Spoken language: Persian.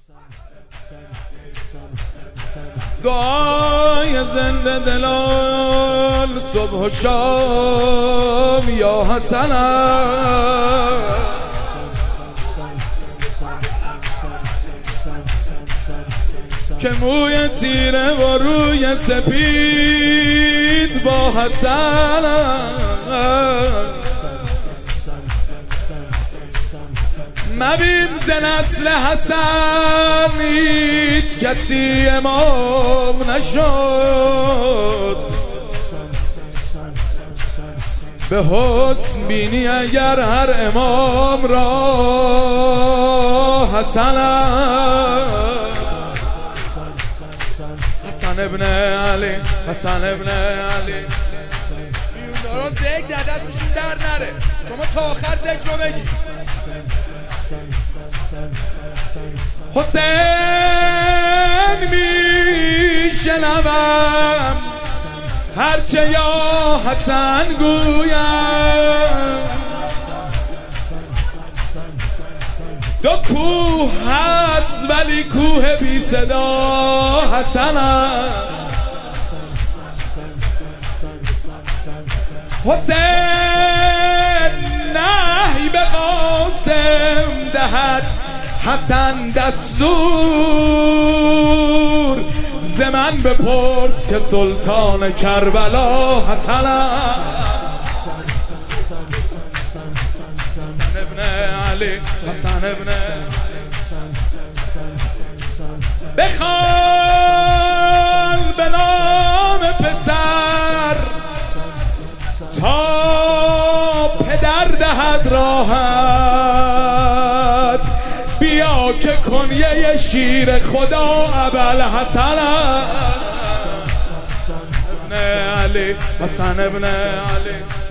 دعای زنده دلان صبح و شام یا حسن که موی تیره و روی سپید با حسن مبین ز نسل حسن هیچ کسی امام نشد به حسن بینی اگر هر امام را حسن حسن ابن علی حسن ابن علی دارا ذکر دستشون در نره شما تا آخر ذکر رو بگی حسین میشنوم هرچه یا حسن گویم دو کوه هست ولی کوه بی صدا حسن است حسین نهی به قاسم دهد حسن دستور ز من بپرس که سلطان کربلا حسن است حسن ابن علی حسن ابن بخوان به نام پسر تا پدر دهد راحت بیا که کنیه شیر خدا ابوالحسن ابن علی حسن ابن علی